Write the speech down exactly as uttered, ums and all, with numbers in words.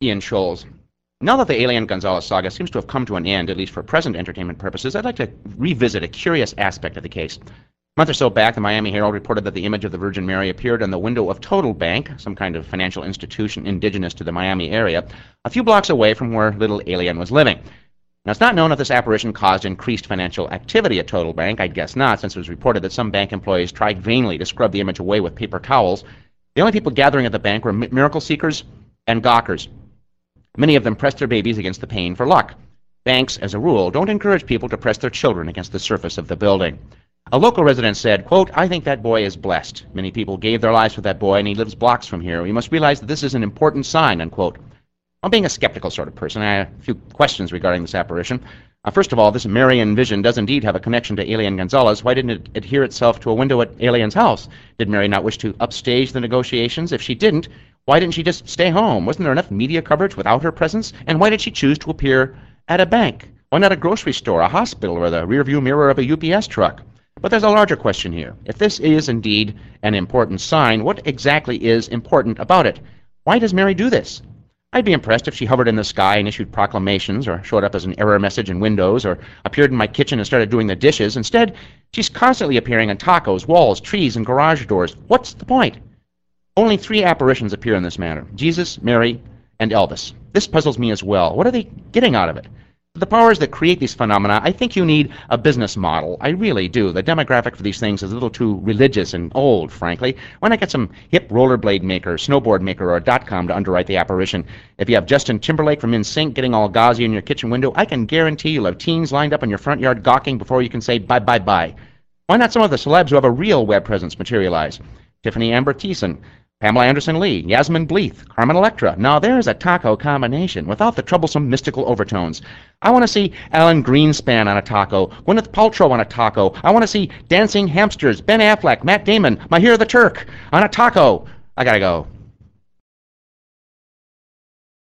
Ian Scholes. Now that the Elian Gonzalez saga seems to have come to an end, at least for present entertainment purposes, I'd like to revisit a curious aspect of the case. A month or so back, the Miami Herald reported that the image of the Virgin Mary appeared on the window of Total Bank, some kind of financial institution indigenous to the Miami area, a few blocks away from where little Elian was living. Now, it's not known if this apparition caused increased financial activity at Total Bank. I'd guess not, since it was reported that some bank employees tried vainly to scrub the image away with paper towels. The only people gathering at the bank were miracle seekers and gawkers. Many of them pressed their babies against the pane for luck. Banks, as a rule, don't encourage people to press their children against the surface of the building. A local resident said, quote, "I think that boy is blessed. Many people gave their lives for that boy, and he lives blocks from here. We must realize that this is an important sign," unquote. I'm being a skeptical sort of person. I have a few questions regarding this apparition. Uh, first of all, this Marian vision does indeed have a connection to Elian Gonzalez. Why didn't it adhere itself to a window at Elian's house? Did Mary not wish to upstage the negotiations? If she didn't, why didn't she just stay home? Wasn't there enough media coverage without her presence? And why did she choose to appear at a bank? Why not a grocery store, a hospital, or the rearview mirror of a U P S truck? But there's a larger question here. If this is indeed an important sign, what exactly is important about it? Why does Mary do this? I'd be impressed if she hovered in the sky and issued proclamations, or showed up as an error message in Windows, or appeared in my kitchen and started doing the dishes. Instead, she's constantly appearing on tacos, walls, trees, and garage doors. What's the point? Only three apparitions appear in this manner: Jesus, Mary, and Elvis. This puzzles me as well. What are they getting out of it? The powers that create these phenomena, I think you need a business model. I really do. The demographic for these things is a little too religious and old, frankly. Why not get some hip rollerblade maker, snowboard maker, or a dot-com to underwrite the apparition? If you have Justin Timberlake from N Sync getting all gauzy in your kitchen window, I can guarantee you'll have teens lined up in your front yard gawking before you can say bye-bye-bye. Why not some of the celebs who have a real web presence materialize? Tiffany Amber Thiessen, Pamela Anderson Lee, Yasmin Bleeth, Carmen Electra. Now there's a taco combination without the troublesome mystical overtones. I want to see Alan Greenspan on a taco, Gwyneth Paltrow on a taco. I want to see Dancing Hamsters, Ben Affleck, Matt Damon, Mahir the Turk on a taco. I gotta go.